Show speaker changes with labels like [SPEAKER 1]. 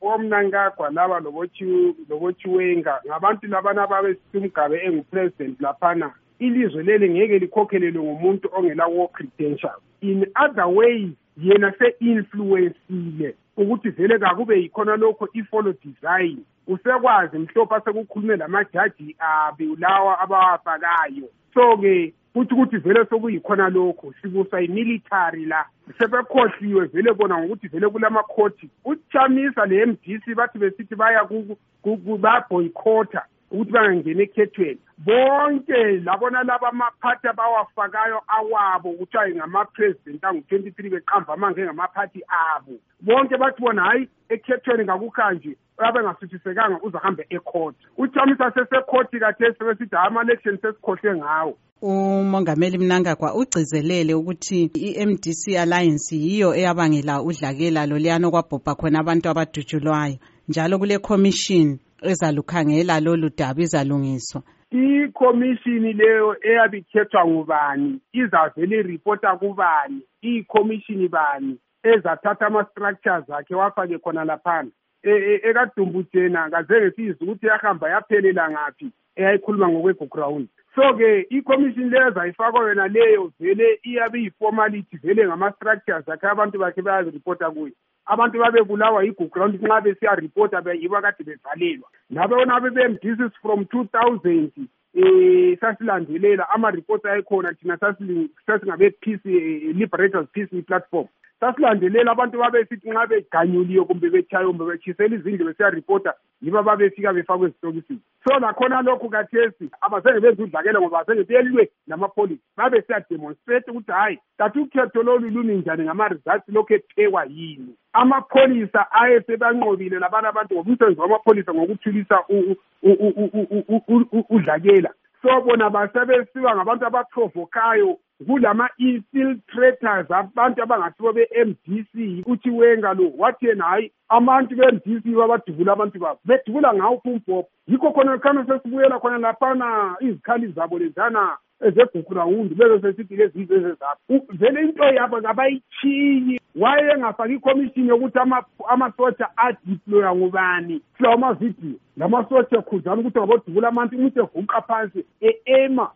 [SPEAKER 1] omnankagwa laba lobochiwenga ngabantu labana babe simgabe engupresident laphana ilizwe leli ngeke likhokhelelwe ngumuntu ongela war credentials. In other ways yena se-influensile ukuthi vele kakube yikhona lokho i-follow design usekwazi mhlophe sekukhulume lamajaji lawa abawafakayo. So-ke ukuthi vele sokuyikhona lokho sibusa imilitary la sebekhohliwe vele bona ngokuthi vele kulamakhoti uchamisa le-MDC bathi besithi baya baboycota ukuthi bangangena ekhethweni bonke labona laba amaphathi abawafakayo awabo kuthiwa ngama-president angu-23 beqamba amange ngamaphathi abo bonke bathi bona hayi ekhethweni ngakukanje abengasuthisekanga uzahambe ecourt. Uchamisa sesekhoti kathesi sebesithi ama-election sesikhohle ngawo.
[SPEAKER 2] Umongameli Mnangagwa ugcizelele ukuthi i-MDC Alliance yiyo eyabangela udlakela loliyana kwabhobha khona abantu abadutshulwayo njalo kule commission ezalukhangela lolu daba izalungiswa.
[SPEAKER 1] I-commission leyo eyabikhethwa ngubani izavele ireport kubani i-commission bani ezathatha ama-structures akhe wafake khona laphana ekaDumbutshena kazenge sizwe ukuthi yahamba yaphelela ngaphi eyayikhuluma ngokwe-background. So-ke i-commission leyo zayifakwa yona leyo vele iyabe yi-formality vele ngama-structures akhe abantu bakhe bayazirepota kuyo. Abantu babebulawa yi-background nxa besiya-repota yibo kade bevalelwa. Nabona be-MDC from 2000 sasilandelela ama-report ayikhona thina sasingabe-peace liberators peace platform. Sasilandelela abantu babesithi nxa beganyuliwe kumbe betshaywe kumbe betshisela izindlu besiya-repota yibo babefika befakwe ezitokisini. So nakhona lokhu kathesi abazenge benze udlakela ngoba bazenge belwe namapholisa babesiya-demonstrate ukuthi hayi kathi ukhetho lolu lumi njani ngama-results lokhu ephekwa yini. Amapholisa ayesebanqobile labana abantu ngomsebenzi wamapholisa ngokuthulisa udlakela. So bona basebesiwa ngabantu abaprovokayo kulama-infiltrators abantu abangasibo be-MDC uchiwenga lo wathi yena hayi abantu be-MDC babadubula abantu babo bedubula ngawo umbhobho yikho khona khana sesibuyela khona laphana izikhali zabo lezana ezegugurawundi bebe sesithi lezi ezezabo vele into yabo abayichiyi wayengafaki i-commission yokuthi amasotsha adeploya ngubani silawo amavidiyo lamasotsha khuzana ukuthi ngabodubula abantu umuntu evuqa phansi ema